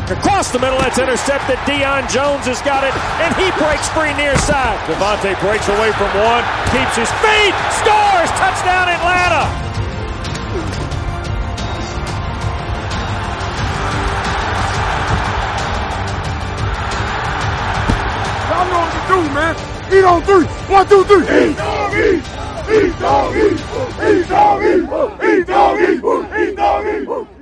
Across the middle, that's intercepted. Deion Jones has got it, and he breaks free near side. Devontae breaks away from one, keeps his feet, scores! Touchdown, Atlanta! Y'all know what to do, man. Eat on three. 1, 2, 3. Eat dog, eat. Eat dog, eat. Eat dog, eat. Eat dog, eat. Eat dog, eat.